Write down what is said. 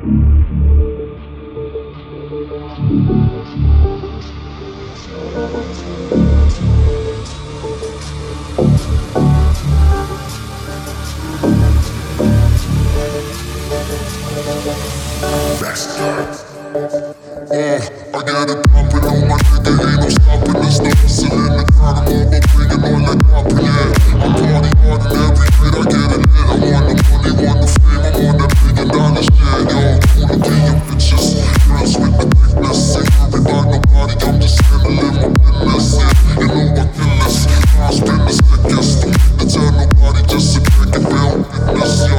I got it poppin' on my nigga, ain't no stopping this. The hustle in the crowd, I'm all about bringing on that poppin', yeah. I party hard and every night I get it lit. I want the money, want the fame, I'm on that $1 billion shit, yo. Wanna be your bitches, girls with the thickness. Ain't worried about nobody, I'm just handling my business, yeah. You know I kill this, I spin the sickest. Don't need to tell nobody, just sit back and bear witness, yo.